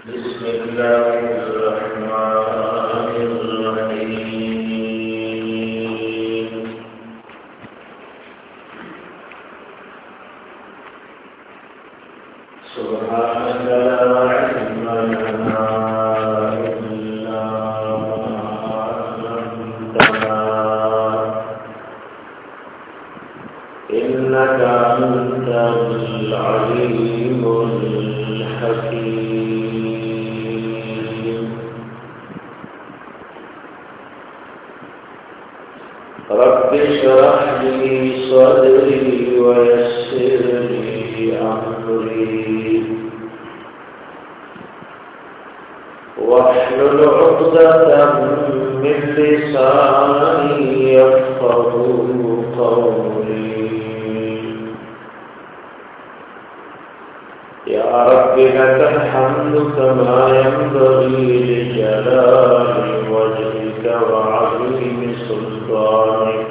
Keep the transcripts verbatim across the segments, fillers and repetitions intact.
بسم الله الرحمن الرحيم سبحانك لا علم لنا إلا ما علمتنا إنك أنت العليم الحكيم رب اشرح لي صدري ويسر لي أمري واحلل عقدة من لساني يفقهوا قولي يا رب لك الحمد كما ينبغي لجلال وجهك وعظيم سلطانك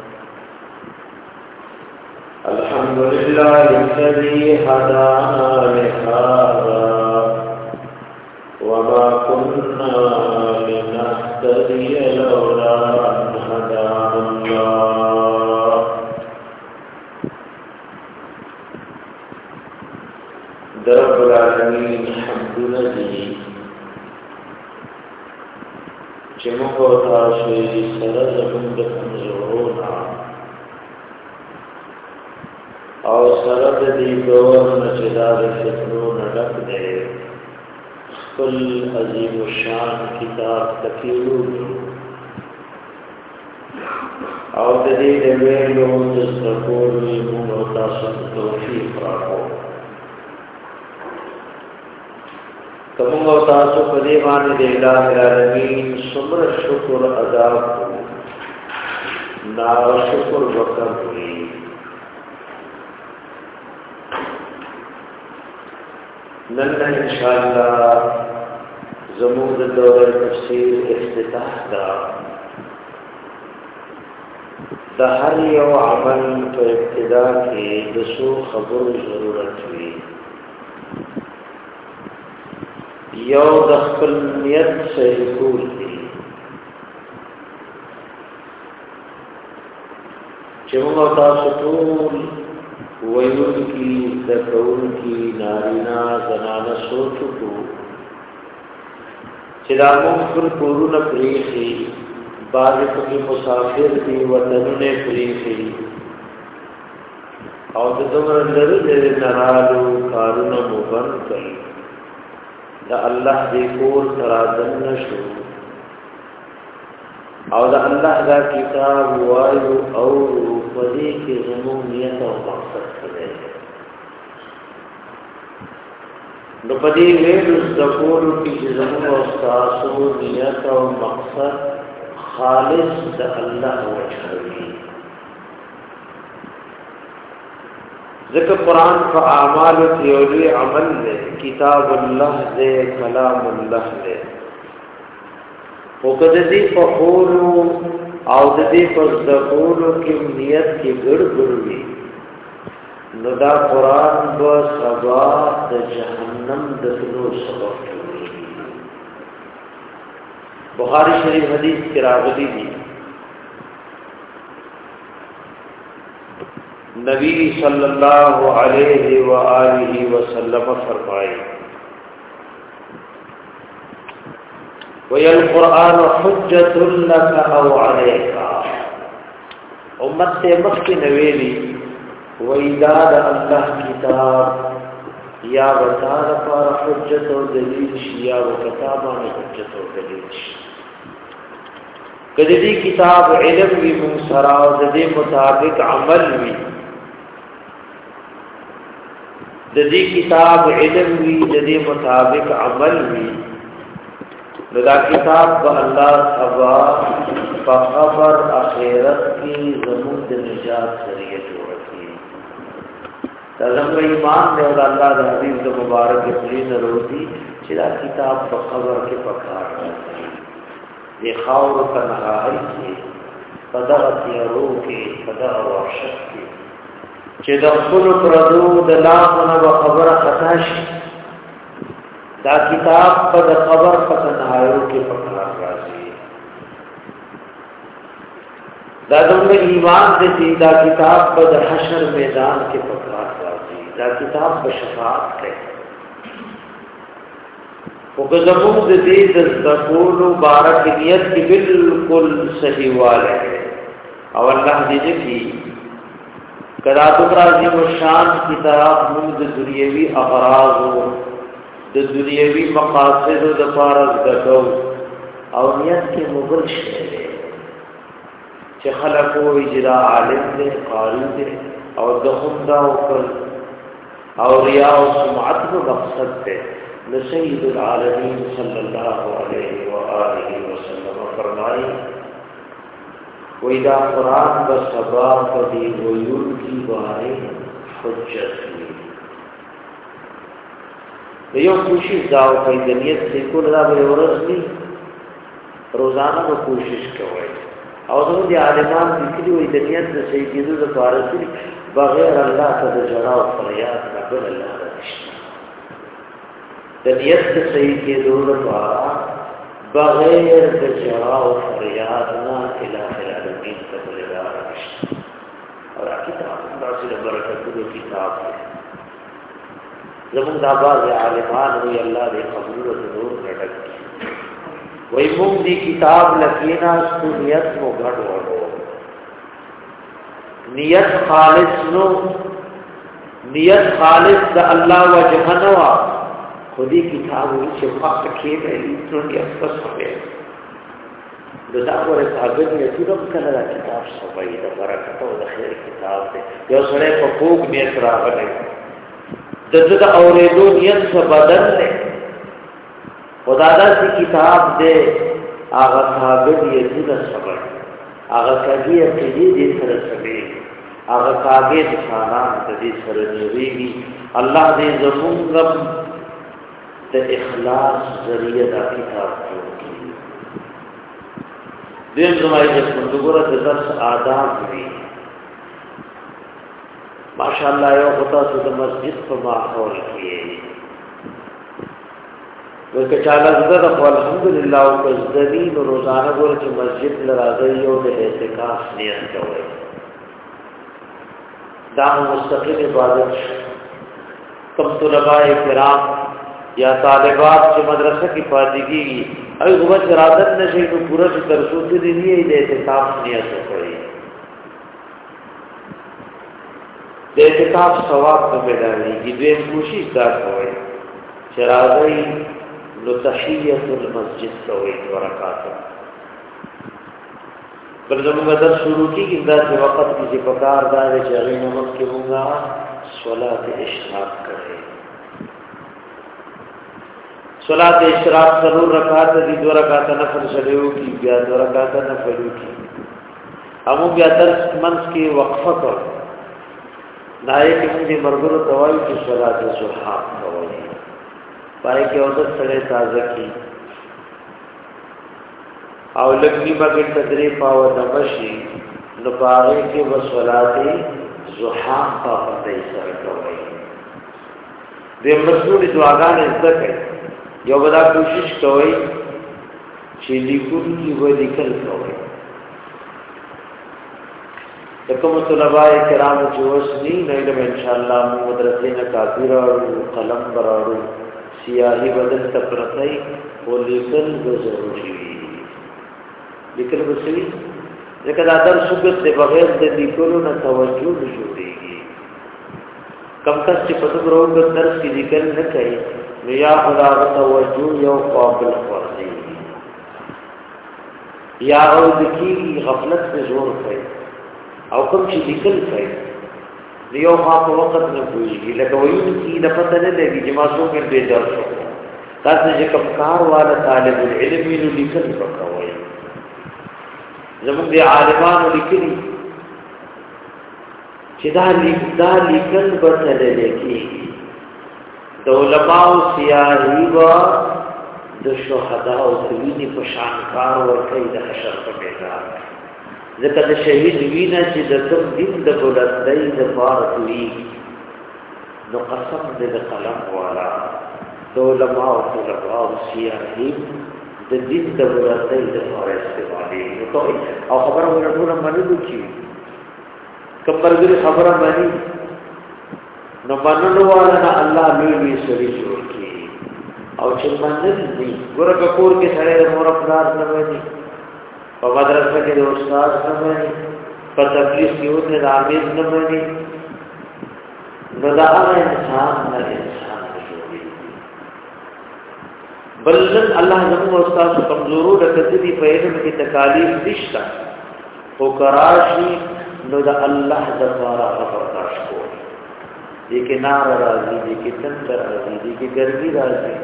الحمد لله الذي هدانا لهذا وما كنا لنهتدي لولا أن هدانا الله رب العالمين حمد لله چمکو تاسوی سره زمون د کمزورونا او سره د دې دور نه چې دا د فتنو نه ډک دی خپل عظیم الشان کتاب تکیلو او د دې د ویلو د سکول موږ تاسو ته توفیق راکړو کوم او تاسو په دې باندې د الٰه العالمین صبر شکر ادا کوو نا شکر وکړئ نن ان شاء الله زموږ د دورې تفسیر افتتاح دا د هر یو عمل په ابتدا کې د څو خبرو ضرورت وي یو د خپل نیت صحیح کول دي چې موږ تاسو ټول ویون کی دکون کی نارینا زنانا سوچو کو چدا مخبر پورون پریخی بازی کی مسافر دی وطنون پریخی او دمر لرد نرالو کارون مبن کئی دا اللہ دی کور ترازن نشو او دا اللہ دا کتاب وایو او پدی کی زمونیت و مقصد کرے نو پدی ویلو زکولو کی زمون و استاسو نیت و مقصد خالص دا اللہ وجهوی ذکر قرآن فا اعمال تیولی عمل لے کتاب اللہ دے کلام اللہ دے او کده دی په خورو او د دې په ذکرو کې نیت کې ګړګړوي نو دا قرآن به سبا د جهنم د تلو سبب جوړي بخاری شریف حدیث کې راغلي دي نبی صلی الله علیه و آله وسلم فرمائے وَيَا الْقُرْآنُ حُجَّةٌ لَكَ أَوْ عَلَيْكَ امت سے مخی نویلی وَإِدَادَ اللَّهِ کتاب یا وطار پار حجت و دلیل شی یا وکتابان حجت و دلیل شی کدی کتاب علم وی منصرا و دی مطابق عمل وی دی کتاب علم وی دی مطابق عمل وی لذا کتاب با اللہ سبا فخبر اخیرت کی زمود نجات ذریعہ جوڑتی تازم ایمان دے اور اللہ دا حبیب دا مبارک اپلین روتی چلا کتاب فخبر کے پکار رہتی یہ خاور کا نہائی سے فدغت یرو کے فدغ وحشت کے چې د خپل پردو د لامنه به خبره خطا شي دا کتاب پر خبر پتنہایوں کے پکار راضی دا دنگ ایمان دیتی دا کتاب پر حشر میدان کے پکار راضی دا کتاب پر شفاعت ہے وقزمون دید دستقول بارک نیت کی بالکل صحیح والے ہے اور اللہ دیجے کی قراتو رازم الشان کتاب مند دنیاوی اغراض و دنیاوی مقاصد و دفارز گتو اور نیت کے مغل شہرے چه خلقو اجرا عالم دے قاری دے اور دخندہ و کل اور ریاء و سمعت و مقصد دے لسید العالمین صلی اللہ علیہ وآلہ وسلم فرمائی وَإِذَا قُرآن بَسَبَا فَدِي وَيُلْ کی بارے حجت ہوئی لیوں کوشش داو کئی دنیت سے کل را بے ورز نہیں روزانہ میں کوشش کوئی اور دنوں دی عالمان بکری ہوئی دنیت سے سیدیدو دا پارسی بغیر اللہ کا دا جڑا و فریاد نبل اللہ رکشنا دنیت سے سیدیدو دا پارا بغیر دا جڑا و فریاد نا الہ العالمین قبل اللہ رکشنا اور آکی تمام ناصر برکت دو کتاب ہے زمون دا باز عالمان ہوئی اللہ دے قبول و ضرور نڈک کی وہی مونگ دی کتاب لکینا اس کو نیت مو گھڑ وڑو نیت خالص نو نیت خالص دا اللہ و جہنوا خودی کتاب ہوئی شفاق کھے میں اتنوں نیت پس ہوئے دا اور ثابت ہے تو رب کلا کتاب سمائی دا برکت و دا خیر کتاب دے یا سڑے کو پوک نیت راغلے دد اوریدو نیت سے بدل لے خدادا سی کتاب دے آغا ثابت یزید سبر آغا کاگی اقیدی دی سر سبی آغا کاگی دسانان دی سر نیویگی اللہ دے زمونگم دے اخلاص ذریعہ دا کتاب جو کی دین زمائی جس مندگورت درس آداب بھی ماشاءاللہ یو خطا سے مسجد پر ماحول کیے ویسے چالا زدہ خو الحمدللہ وکز دین و روزانہ گولا چی مسجد لرازیو دے اعتقاف نیت کوئے دام مستقل عبادت کم طلباء کرام یا طالبات چی مدرسہ کی پادگی ابھی غبت ارادت نشئی تو پورا چی ترسوتی دینی دے اعتقاف نیت کوئے دے اعتقاف ثواب کو بیدانی کی دویم کوشش دا کوئے چرازی لتحیت المسجد کوئی ورکاتا پر زمان مدر شروع کی کہ انداز کے وقت کسی پکار دارے چاہی نمک کے ہونگا صلاة اشراق کرے صلاة اشراق ضرور رکھاتا دی دو رکھاتا نفر شلیو کی بیا دو رکھاتا نفرو کی ہموں بیا درس منس کی وقفہ کرو نائے کہ مجھے مرگر دوائی کی صلاة زحاق کوئی پائے کے عودت سڑے تازہ کی او لگنی بگر تدریف آو نمشی نپاغے کے وصولاتی زحام پا پتہ سر کوئی دے مصنوع دعاگان ازدک ہے یو بدا کوشش کوئی چی لکن کی وہ لکل کوئی لکم طلباء کرام جوشنی نیلم انشاءاللہ مدرسین کافی راڑو قلم براڑو سیاہی بدل تپرتائی وہ لکل دو ضروری لکل بسوی لیکن آدر سکت دے بغیر دے لکلو نا توجہ جوڑے گی کم کس چی پتک روگ درس کی لکل نکئی نیا خدا توجہ یو قابل فرضی یا او دکی غفلت میں زور کئی او کم چی لکل کئی دیو خواہ کو وقت نہ پوئی گی لیکن وہ ان کی نفتہ نہ لے گی جماعتوں میں بے در سکتا تاکہ جو کمکار والا طالب العلم انہوں لکھل پکا ہوئی زمان دے عالمان لکھلی چی دا لکھل بطل لکی دا علماء سیاہی و دا شہداء و دوینی پشانکار و کئی دا حشر پر بیدار ذکر دا شہید وینا چی دا کم دن دا بلندی دا پارتوی نو قسم دے دا قلم والا علماء او طلباء او سیاحین د دین د ورته د لپاره استعمالي او خبره ورته منلو کی کمرګری خبره مانی نو منلو والا الله لوی وی سړي جوړ کی او چې منل دي ګورګه کور کې سړی د مور خپل نه وایي په مدرسه کې د استاد نه وایي په تبلیغ کې ونه د عامل نه وایي نو دا هغه انسان نه انسان جوړي بلن الله زموږ استاد کمزورو د کتبي په علم کې تکالیف نشته او کراشي نو دا الله د لپاره برداشت کوي دې کې نار راځي دې کې تندر راځي دې کې ګرمي راځي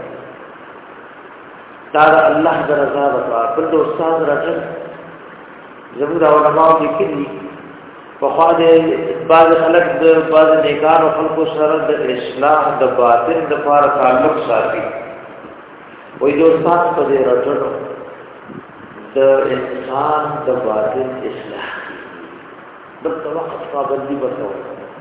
دا الله د رضا لپاره بل استاد راځي زموږ علماء لیکلي په خاطر بعض خلک د بعض نیکانو خلکو سره د اصلاح د باطن د لپاره تعلق ساتي وې د استاد په دې راځو د انسان د باطن اصلاح د وخت پابندي وکړو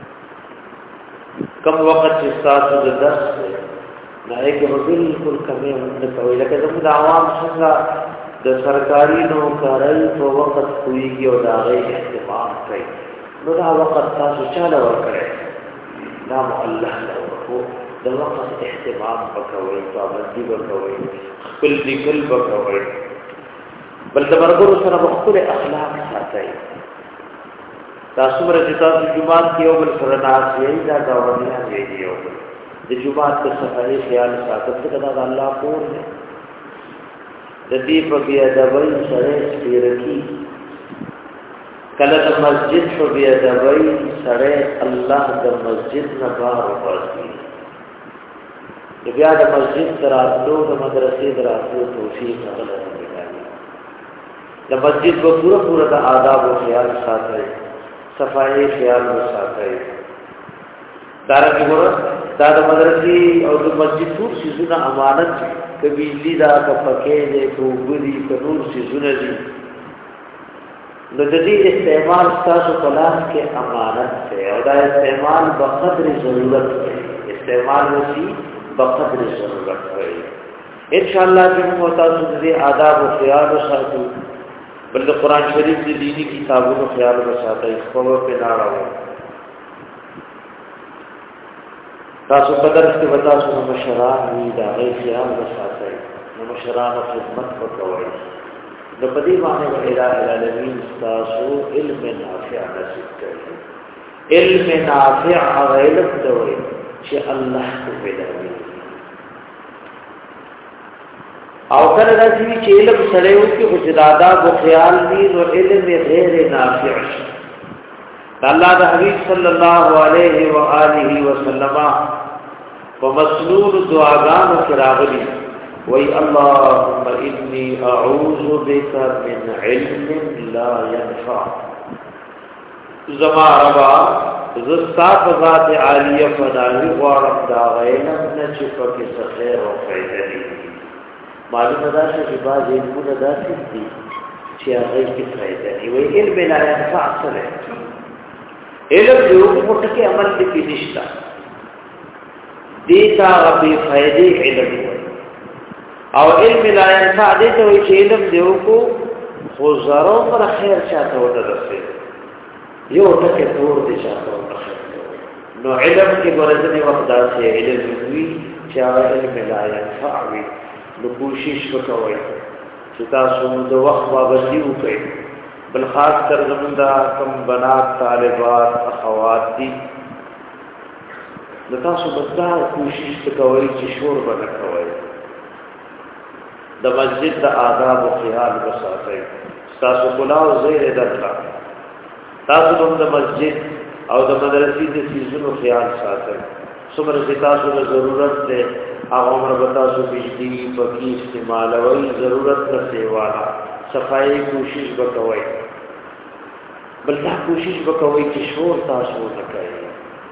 کم وخت چې تاسو د درس نه کې بالکل کمه نه کوي لکه زموږ عوام څنګه د سرکاري نوکرۍ په وخت کوي او دا غي اهتمام کوي نو دا وخت تاسو چاله ورکړئ دا الله له د وخت اهتمام وکوي پابندي وکوي خپل ذکر وکوي بل د مرګرو سره خپل اخلاق ساتي تاسو مرته تاسو جمعات کې یو بل سره ناسي دا غوړنه دی یو د جمعات په صفای خیال ساتل څه دا الله پور دی د دې په بیا د وای سره سپیرکی کله د مسجد په بیا د وای سره الله د مسجد نه بار وځي بیا د مسجد دراتلو د مدرسې دراتلو توفیق الله تعالی د مسجد په پورا پورا د آداب او خیال ساتي صفای خیال وساتي دارنګ ګور دا د مدرسې او د مسجد ټول شیزونه امانت کبي لیدا کا پکې دې کوګري کډور شیزونه دي نو د دې استعمال تاسو په لاس کې امانت ده او دا استعمال په قدر ضرورت دی استعمال وسی په قدر ضرورت دی ان شاء الله چې موږ تاسو دې آداب او خیال وساتو بل قرآن شریف دې دینی کتابونو خیال وساتئ خو په ناراو تاسو قدر کې وتا سو مشران وی دا غي خیال وساتئ نو مشران خدمت وکوي د پدې باندې الہ العالمین تاسو علم نافع نصیب کړي علم نافع علم دوی چې الله کو پیدا کړی او کله دا چې علم سره یو کې حجرادا او خیال دي نو علم غیر نافع شي الله د حبیب صلی الله علیه و آله وسلم ومسنون دعاګانو کراغلی وی اللهم انی اعوذ بک من علم لا ينفع زما ربا زستا ذات عالیه فدای غوړم دا غیلم نه چې پکې څه خیر او فائدې دي معلومه ده چې بعض علمونه داسې دي چې هغه کې فائدې دي وی علم لا ينفع سره علم یو پټکي عمل کې نشتا دیتا غبي فائدې علم او علم لا ينفع دې ته وی چې علم دیو کو خو زرو پر خیر چاته وته رسي یو ټکي تور دي چاته وته نو علم کې ورځنی وخت داسې علم وی چې علم لا ينفع وی نو کوشش وکوي چې تاسو د وخت پابندي وکړئ بل خاص تر زموندا کم بنات طالبات اخوات دي د تاسو بدل کوشش وکوي چې شور بنه کوي د مسجد د آداب او خیال وساتئ تاسو کلاو زیر درکا تاسو د مسجد او د مدرسې د سيزونو خیال ساتئ څومره چې تاسو له ضرورت ده هغه عمر بتا سو بجلی پکی استعمال وای ضرورت نه سیوانا صفائی کوشش وکوي بل دا کوشش وکوي چې شور تاسو نه کوي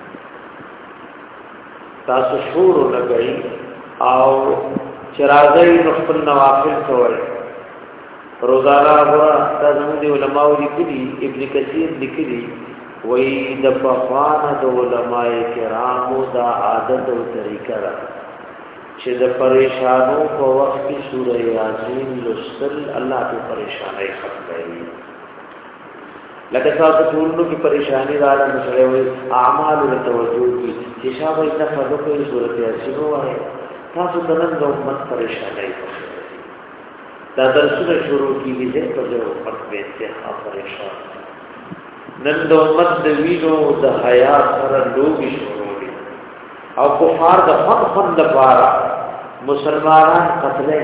تاسو شور نه کوي او چراغي خپل نوافل کوي روزانه غوا تاسو دي علماء لیکلي ابن کثیر لیکلي وای د پخوان د علماء کرامو دا عادت او طریقه را چې د پریشانو په وخت کې سورې یاسین لوستل الله په پریشانای ختموي. لکه تاسو ټولو کې پریشانی راځي نو سره وي اعمال له توجه کی چې شابه د فرضو په صورت یاسین وایي تاسو د نن د امت پریشانای دا درسونه شروع کیږي چې په دې وخت کې ته پریشان نن د امت د وینو د حیا سره لوګي شروع دي او کفار د فن فن د بارا مسلمانان قتلې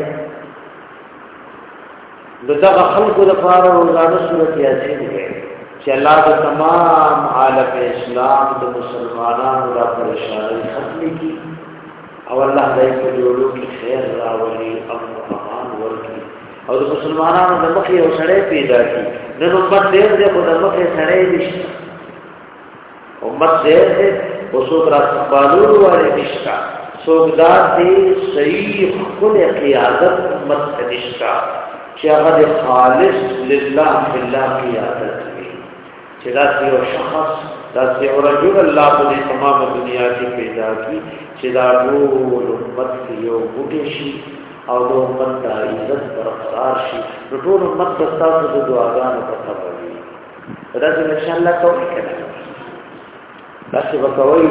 دغه خلکو د بارا روزانه صورت یاسین وایي چې الله د تمام عالم اسلام د مسلمانانو را پریشانی ختم کړي او الله دې په جوړو کې خیر راولي او امان ورکړي او د مسلمانانو د مخې یو سړی پیدا کړي نن امت ډېر دې په د مخې سړی نشته امت ډېر دې او څوک را سمبالو والے نشته څوک دې صحیح خپل قیادت امت نشته چې هغه خالص لله بالله قیادت چې دا یو شخص دا یو رجل الله په تمام دنیا کې پیدا کی چې دا ټول امت کې یو بوټي شي او د امت د عزت برقرار شي ټول امت د تاسو د دعاګانو په سبب وي دا چې ان شاء الله کوي کنه دا چې وکوي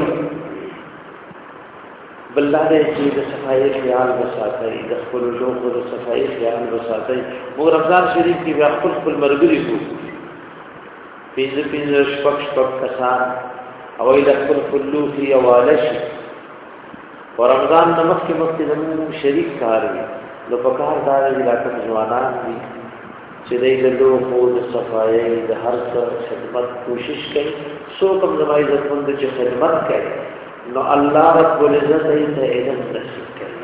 بلله دې چې د صفای خیال وساتي د خپل لوخو د صفای خیال وساتي موږ رمضان شریف کې بیا خپل خپل مرګري کو پینځه پینځه شپږ شپږ کسان او د خپل خلو فی اوالش او رمضان نمک کې مخکې زموږ شریک کار وي نو په کار دار علاقې ځوانان دي چې د لوخو د صفای د هر څه خدمت کوشش کوي سو کوم زمای عزتمند چې خدمت کوي نو الله رب العزت یې ته علم نصیب کوي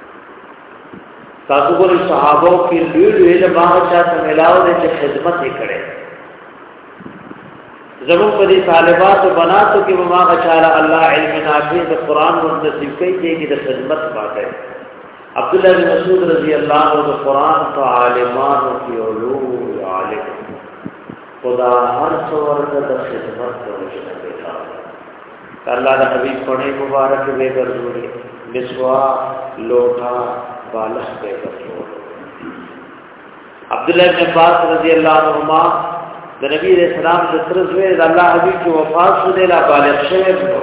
تاسو ګورئ صحابه کې ډېر علم هغه چاته ملاو دي چې خدمت یې کړي زمون په دې طالبات او بناتو کې ما غچاله الله علم نافع د قران او نصیب کوي چې د خدمت باندې عبد الله بن مسعود رضی الله عنه د قران په عالمانو کې علوم عالم خدا هر څور د خدمت کوي الله د حبیب پړې مبارک به ګرځولې مسوا لوټا بالغ به ګرځول عبد الله بن عباس رضی الله عنهما د نبی رسول الله د ترزوی د الله حبیب کی وفات شوه لا بالغ شوه نو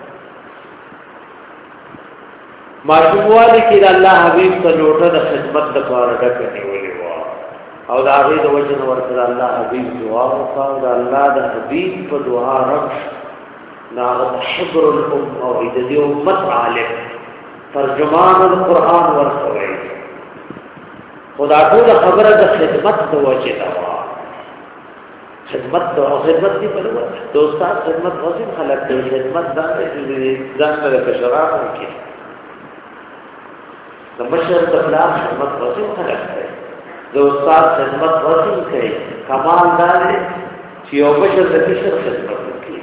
ماشوموالی کې د الله حبیب ته لوټه د خدمت د کار ډکه نیولې و او دا هغه د وجه نو ورته الله حبیب دعا وکړه د الله د حبیب په دعا رب ناغت حبر الام او د دې امت عالم ترجمان القرآن ورسوي خدا ټول خبره د خدمت د وجه دا خدمت او خدمت دی په دوستان خدمت وظیفه خلق دی خدمت دا ځان له بشرات کې د بشر د خلاف خدمت وظیفه خلق دی دوستان خدمت وظیفه کوي کمال دا دی چې یو بشر د بشر خدمت کوي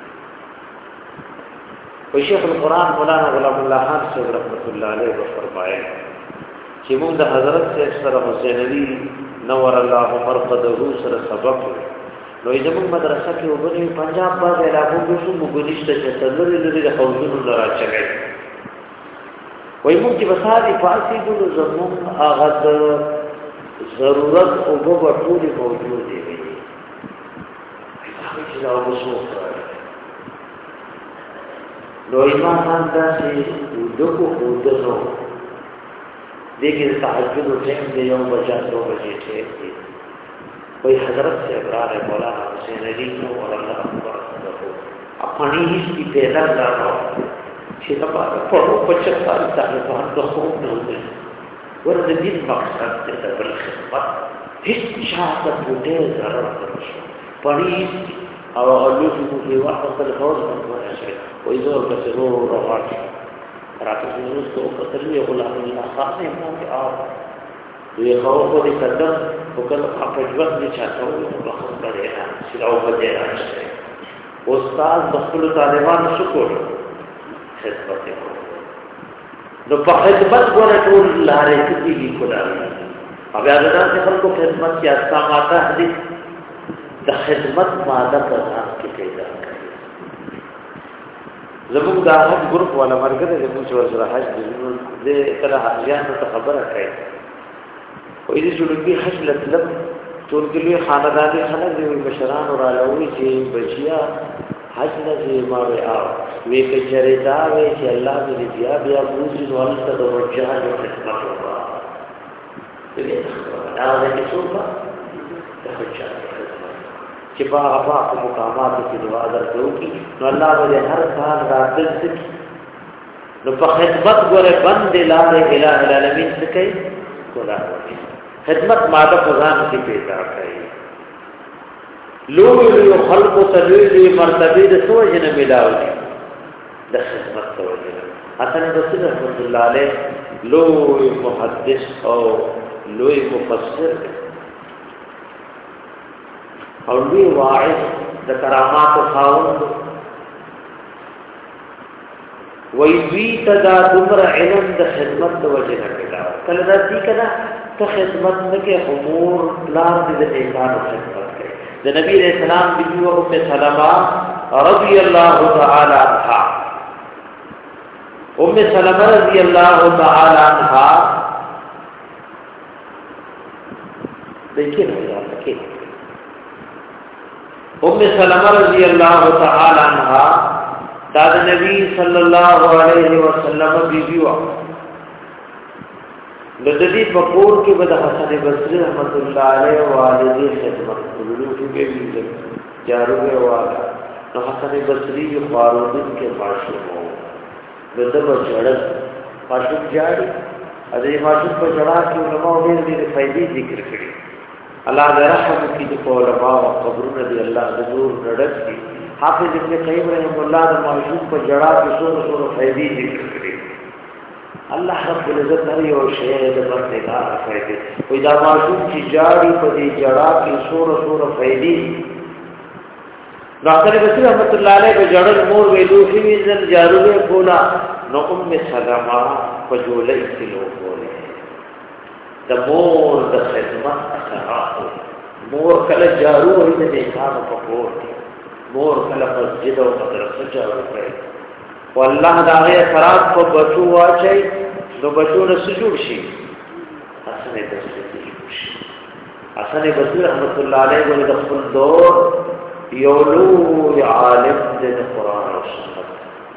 او شیخ القرآن مولانا غلام الله خان صاحب رحمت الله علیه فرمایي چې موږ د حضرت شیخ سره حسین علی نور الله مرقده سره سبق نو زموږ مدرسه کې وګورئ پنجاب باندې علاقو کې څو مګونیشته چې تللې لري د خوځونو راچغې وای موږ چې وساري فارسی ګلو زموږ هغه ضرورت او په ټول موجود دی چې دا وسو نو ایمان دا چې دغه ودونو دغه تهجد ټیم دی یو بجا دو بجې ټیم دی وای حضرت سے ابرار مولانا حسین علی کو اور اللہ اکبر کو اپنی ہی کی پیدا کرنا چې دا په پچھتر طالبان د خو نه وي ورته دې مقصد دې د بل خدمت هیڅ شاته بوټه ضرر نشي پړی او اولو کو دی وخت په خوځ باندې شي وای زور په سرو راځي راته نو څو کترې غلام الله خان مو او دوی خو په دې قدم وکړ په ژوند کې چاته وو په خبره نه چې راو په دې راځي استاد د خپل طالبانو شکر خدمت وکړي نو په خدمت ګوره ټول لارې کېږي کولای او بیا دا چې خلکو خدمت کې احکامات دي د خدمت ماده په ځان کې پیدا کړي زموږ د حج ګروپ ولا مرګره زموږ ور سره حج دې کله حجیان ته خبره کوي او دې جوړ کې حج لطلب ټول کلی خانداني خلک دې بشران را لوي چې بچیا حج نه ما به او وی کچره دا وی چې الله دې بیا بیا بوزي نو الله ته د ورجه د خدمت وکړه دې دا دې څوک ته حج چې په هغه په مقامات کې دعا درکوي نو الله به هر کال راځي نو په خدمت ګوره بند لاله الہ العالمین څخه کوي کولا خدمت ماده قرآن کې پیدا کوي لوی لوی خلق تلوی مرتبه د سوجنه ملاوي د خدمت توجه حسن بصری رحمۃ اللہ علیہ لوی محدث او لوی مفسر او لوی واعظ د کرامات خاوند وی دوی تدا دمر علم د خدمت توجه نه پیدا کله دا دي کنا ته خدمت نه کې امور لار دې د انسان خدمت کوي د نبی رسول الله بیبي او ام سلمہ رضی الله تعالی عنها ام سلمہ رضی الله تعالی عنها دیکھیں نا ام سلمہ رضی اللہ تعالی عنہ دا نبی صلی اللہ علیہ وسلم بیبی وا لدی بقور کې بد حسن بصری رحمت اللہ علیہ والدی خدمت ضرور کې بھی جارو ہے والا نو حسن بصری جو فاروق کے معشوق ہو لدب جڑت معشوق جاری ادي معشوق په جڑا کې علماء ډېر ډېر فائدې ذکر کړي الله دې رحم کړي په علماء او قبرونه دې الله دې نور نډک دي حافظ ابن قیم رحمه الله د معشوق په جڑا کې څو څو فائدې ذکر کړي الله رب العزت هر یو شی د پرتګار فائدې وې دا معشوق چې جاری په دې جڑا کې څو څو فائدې ډاکټر بصری رحمت الله علیه په جړل مور ویلو چې وینځل جارو کولا نو ام سلمہ په جولې کې لو کوله د مور د خدمت اثرات مور کله جارو وي د کار په کور مور کله مسجد او مدرسه جارو کوي والله دا غي اثرات په بچو واچي نو بچو نه سجود شي اسنه د سجود شي اسنه بصری رحمت الله علیه د خپل دور یولو عالم د قرآن او سنت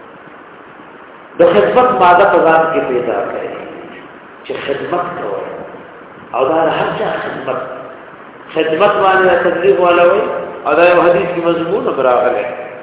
د خدمت ماده په ځان کې پیدا کړي چې خدمت کوي او دا هر څه خدمت خدمت باندې تبلیغ ولوي او دا یو حدیث کې مضمون براغله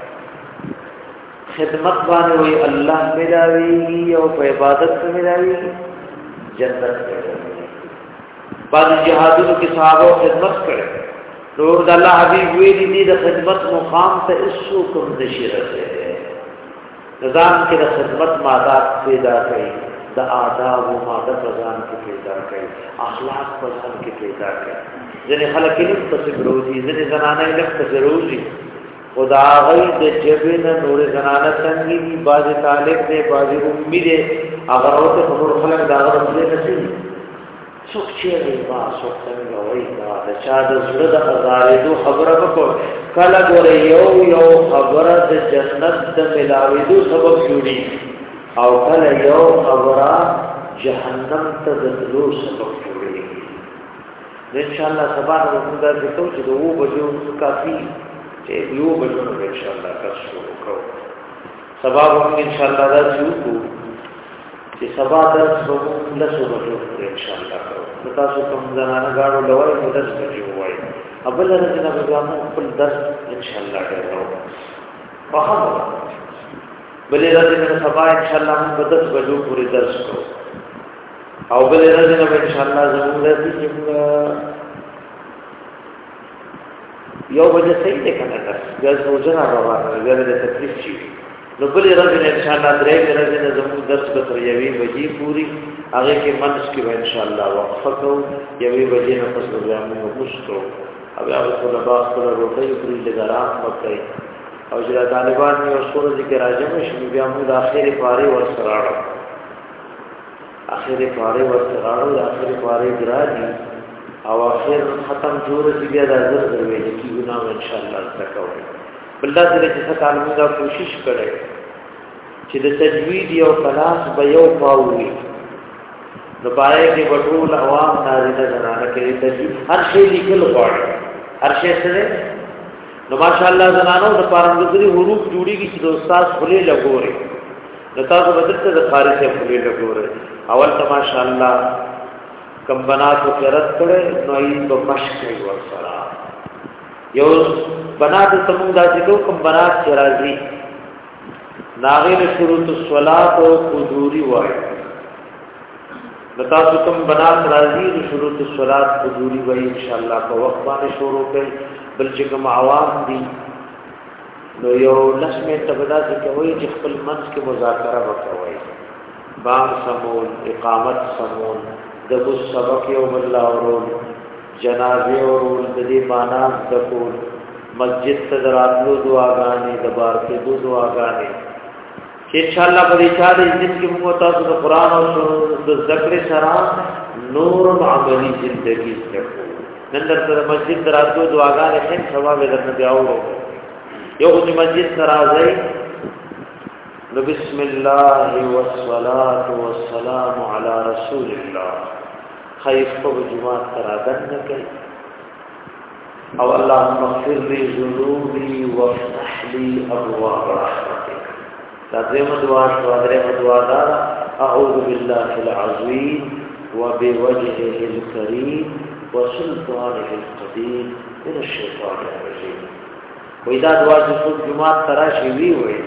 خدمت باندې وي الله ملاوي او په عبادت کې ملاوي جنت ملاوي بعد جهادونو کې صحابه خدمت کړي نور د الله حبيب ویلي دي د خدمت مقام ته اسو کوم نشيرته نظام کې د خدمت مادات پیدا کړي د آداب او ماده ځان کې پیدا کړي اخلاق په ځان کې پیدا کړي ځنې خلک یې په څه روزي ځنې زنانه یې په څه روزي خدا غي د جبن نور زنانه څنګه دي باز طالب دي باز امید هغه ورته خبر خلک دا غوښتل نشي څوک چې با څوک څنګه وای دا د چا د زړه د هزارې دو خبره وکړ کله ګوره یو یو خبره د جنت د ملاویدو سبب جوړي او کله یو خبره جهنم ته د تلو سبب جوړي ان شاء الله سبا د موږ د څه چې دوه بجو کافي چې یو بجو نو ان شاء الله تاسو وکړو سبا هم ان شاء الله دا شروع چې سبا درس به لسو بجو ان شاء الله کوو تاسو کوم زنانه غاړو لوي نو درس بجو وای ابل رجنا به موږ خپل درس ان شاء الله کوو په خبره بلې رجنا سبا ان شاء الله موږ درس بجو پوری درس کوو او بلې رجنا به ان شاء الله زموږ درس چې یو بجې صحیح ده کنه درس روزانه روانه غیر د تکلیف شي نو بلې رجنا ان شاء الله درې رجنا زموږ درس به تر یوې بجې پوری هغه کې منځ کې ان شاء الله وقفه کوو یوې بجې نه پس بیا موږ مشکو او بیا په لباس پر روټي پوری لګرام وکړي او چې طالبان یو سورې ذکر راځم چې بیا موږ د اخیری پاره ورسراړو اخیری پاره ورسراړو د اخیری پاره ګرادي او اخر ختم جوړ چې بیا د حضرت دروي چې ګناه ان شاء الله تکوي بلدا دې چې څه کار موږ کوشش کړي چې د تجوید یو کلاس به یو پاوي نو پای کې وټول عوام نارینه زنانه کې تجوید هر شی لیکل غواړي هر شی سره نو ماشاءالله زنانو د پارندګري حروف جوړیږي چې د استاد خلې لګوري نو تاسو بدلته د خارج څخه خلې لګوري اول ته ماشاءالله کم بناتو کرت کړي نو یې په مشق کوي ورسره یو بنات سمون داسې کو کم بنات چې راځي ناغیر شروط الصلاة او حضوری وای نتا کوم بنات راځي شروط الصلاة حضوری وای ان شاء الله په وخت باندې شروع کړي بل چې کوم عوام دي نو یو لسمه تبدا چې کوي چې خپل منځ کې مذاکره وکوي بام سمون اقامت سمون دغه سبق یو بل اورول جنازه اورول د دې معنا دکول مسجد ته دراتلو دعاګانې د بار کې دعاګانې چې ان شاء الله په دې چا د عزت کې موږ تاسو د قران او د ذکر سره نور عملی ژوندۍ ستکو نن درته مسجد دراتلو دعاګانې څنګه ثواب درنه دی اورو یو چې مسجد راځي نو بسم الله والصلاه والسلام علی رسول الله خیر په جمعه ترادن نه کوي او اللهم اغفر لي ذنوبي وافتح لي ابواب رحمتك تدریم دعا تدریم دعا دار اعوذ بالله العظیم وبوجهه الكريم وسلطانه القدير من الشيطان الرجيم وإذا دعا جسد جمعه تراشي وی وی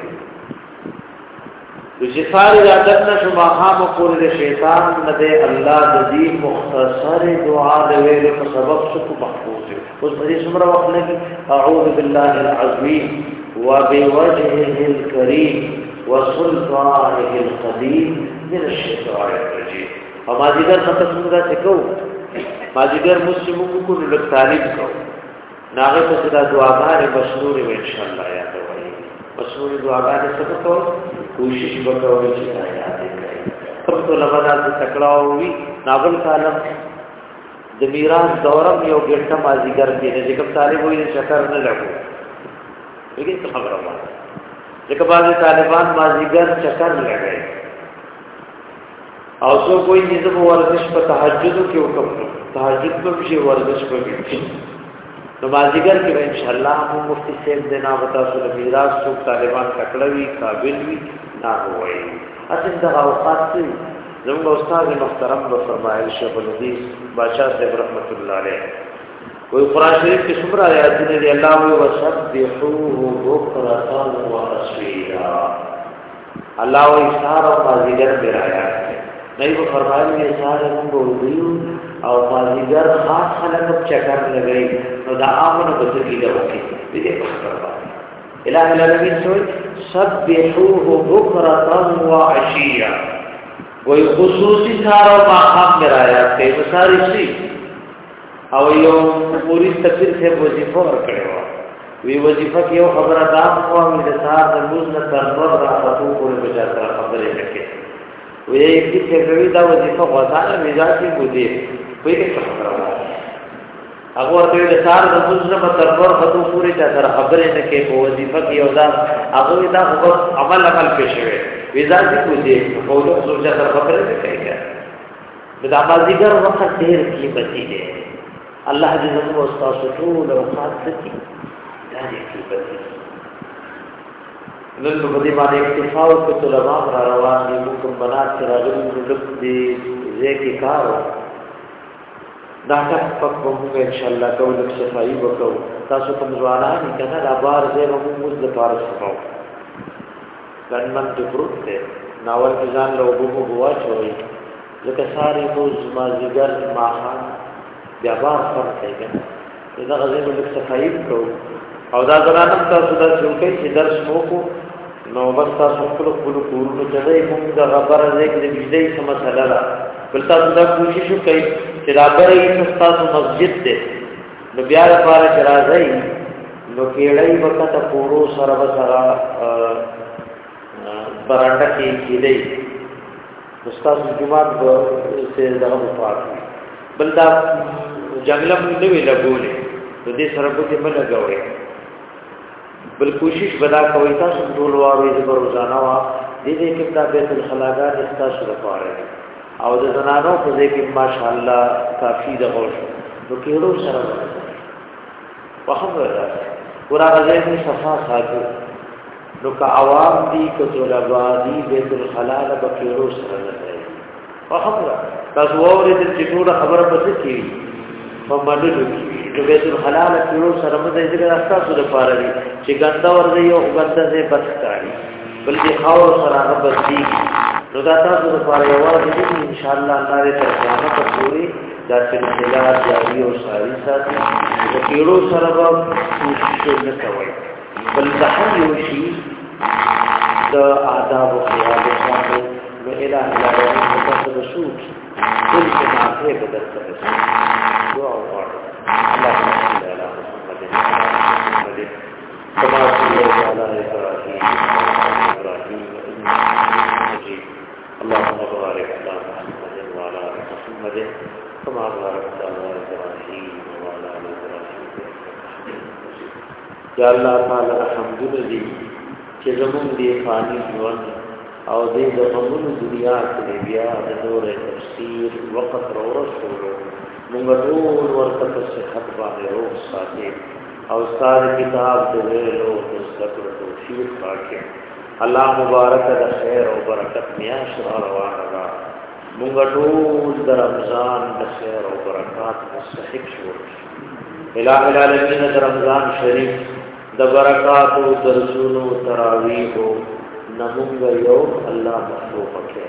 لجفار رادتنا شماخام قول دے شیطان ندے اللہ ددی مختصر دعا دے ویلے کو سبب سکو محفوظ ہے اس بھری سمرہ وقت لگی اعوذ باللہ العظیم وبوجهه الكريم وسلطانه القديم من الشیطان الرجیم اما دیگر خطب سمرہ سکو ماجگر مسلموں کو لگ تعلیم کو ناغے پسدہ دعاگار مشنور و انشاءاللہ یاد ہوئی مشنور دعاگار سبب کو کوشش وکوي چې یاد کړئ کوم ټول لمدات تکړاوي ناول کالم د میراث دورم یو ګټه مازیګر کې نه کوم طالب وي شکر نه لګو وګورئ څه خبره وایي ځکه بعضي طالبان مازیګر شکر لګای او څو کوئی نظم ورزش په تهجد کې وکړو تهجد په شی ورزش کوي نو مازیګر کې ان شاء الله مو مفتی صاحب دینا وتا سو میراث څو طالبان تکړوي قابل وي نہ ہوئی اصل دا اوقات سے زموږ استاد محترم و فرمایل شیخ الحدیث بادشاہ صاحب رحمت الله علیه کوئی قران شریف کې څومره آیاتونه دی الله او وسبحوه بکرة واصیلا الله او اشار او مازیګر برایا نہیں وہ فرمایل یہ سارے موږ ویو او مازیګر خاص خلک چکر لګئی نو دا امن بچی دا وکی دې خبره الہ العالمین سوئی سبحوه بکرة وعشیا وی خصوصی سارا ماقام مرایا کئی مساری سی او یو پوری تفسیر سے وظیفہ ورکڑے وی وظیفہ کی یو خبر دام ہوا وی دسار دلوز نترمر راحتو پوری بجاتا خبریں لکے وی ایک دی تکروی دا وظیفہ غزانا مزاجی مدیر وی ایک خبر ہوا اگر ته د سار د مزنه په تربر خطو پوری تا سره خبرې نه کې په وظیفه کې یو ځان هغه دا خبر عمل عمل پېښوي ویزا دې کو دې په ډول سوچا سره خبرې نه کوي دا مازیګر وخت ډېر قیمتي دی الله دې زموږ استاد ټول او خاص دي دا دې قیمتي نن په دې باندې اکتفا او طلباء را روان دي کوم بنات چې راغلي نو دې ځکه کارو دا تک پک ومو ان شاء الله کو لک صفائی وکاو تاسو کوم ځوانان کنه دا بار دې ومو مز د پار شنو ګنمن دې پروت ته ناول ځان له وګو بوا چوي ځکه ساری روز مازیګر ماخان بیا بار پر کوي دا غزه لک صفائی کو او دا ځانم تاسو دا څوکې چې درس مو کو نو بس تاسو خپل خپل کورونو چلای موږ دا خبره دې کې بجلی سم مسله ده بل تاسو دا کوشش وکړئ چې دا بری تاسو مسجد دې نو بیا لپاره چې راځي نو کېړای وخت پورو سره سره برانډه کې کېدی استاد جمعات سے دغه پات بل دا جنگل موږ نه ویل غوړي نو دې سره په دې باندې غوړي بل کوشش بدا کوي تاسو ټول واره دې روزانه وا دې دې کې دا بیت الخلاګات استاسو لپاره او د زنانو په دې کې ماشاءالله کافی د غوښ نو کېړو سره په خبره ده قرآن دې صفا ساتو نو که عوام دي که طلبا دي بیت الخلا به کېړو سره نه دی په خبره تاسو اورئ چې ټول خبره پته کی په مدلو کې بیت الخلا له کېړو سره مده دې راستاسو لپاره دي چې ګنده ورځي او ګنده دې بسکاري بلکې خاور سره رب دي نو دا تاسو لپاره یو ورځ دې ان شاء الله الله دې تر قیامت پورې دا سلسله جاری او ساری ساتي د کېړو سره به کوشش نه کوي بل د هر یو شي د آداب او خیال ساتي نو الهي العالمین متصل شو كل ما فيه بدل سبس دعا وعلا اللهم صل على محمد وعلى كما صليت على إبراهيم وعلى إبراهيم إنك مجيد اللهم بارك على محمد وعلى آل محمد كما باركت على إبراهيم وعلى آل إبراهيم يا الله تعالى الحمد لله چې زموږ دی فانی ژوند او دې د غمونو دنیا کې بیا د نور تفسیر وقت ورسولو موږ ټول ورته صحت باندې روح ساتي او استاد کتاب دې له ذکر توفیق راکړي الله مبارک د خیر او برکت میاش را روانه موږ ټول د رمضان د خیر او برکات مستحق شو الہ العالمین د رمضان شریف د برکات او درسونو تراویح نمونږ یو الله مخلوق کې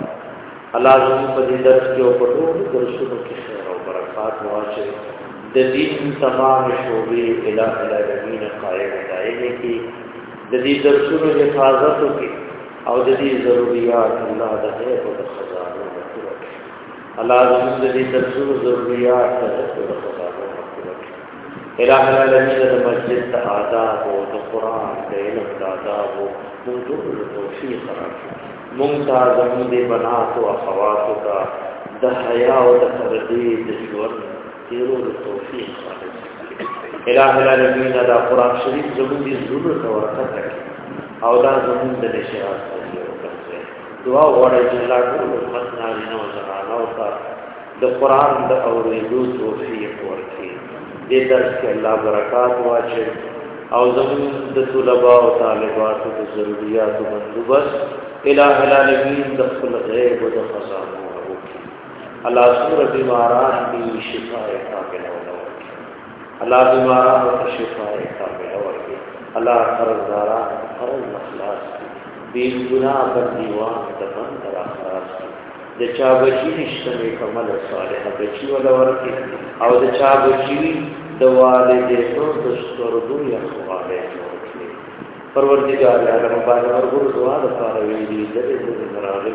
الله زموږ په دې درس کې او په ټول درسونو کې خیر او برکات واچي د دین تمام شوبې الہ العالمین قائم دایمه کې د دې درسونو حفاظت وکړي او د دې ضرورت الله د غیب او د خزانو ورکړي الله زموږ د دې درسونو ضرورت د خزانو ورکړي الہ العالمین د مسجد د آداب او د قران د علم د آداب او موضوع توفیق راکړي ممتاز زموږ بنات او اخوات کا د حیا او د پردې د ژوند تیرو توفیق راکړي الہ العالمین دا قران شریف زموږ د ضرورت او برکت او دا زموږ د نشاط وکړي دعا وغواړئ چې الله ټول امت نارینه او زنانه او د قران د اورېدو توفیق ورکړي دې درس کې الله برکات واچي او زمون د طلباء او طالبات د ضرورت او بندوبست الہ العالمین د خپل غیب او د خزانو ورکړي الله سور بیماران کی شفاء کامله ورکړي الله بیماران او شفاء کامله ورکړي الله قرضداران فرض اخلاص بے گناہ بندیوان د بند اخلاص د چا بچی نشته کمل صالح بچی ولا ورکړي او د چا بچی د والدینو د سترګو یا خواله ورکړي پروردگار عالم باندې ورغور دعا د پاره ویلي د دې راغلي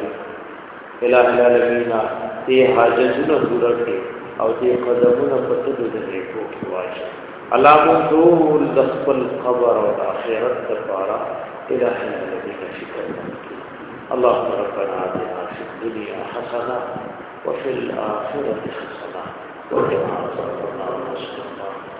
الہ العالمین دې حاجتونو پوره کړي او دې قدمونو په تدو د نیکو کې واچي الله مون ټول د خپل قبر او آخرت لپاره الہ العالمین شکر اللهم ربنا آتنا في الدنيا حسنة وفي الآخرة حسنة وقنا عذاب النار.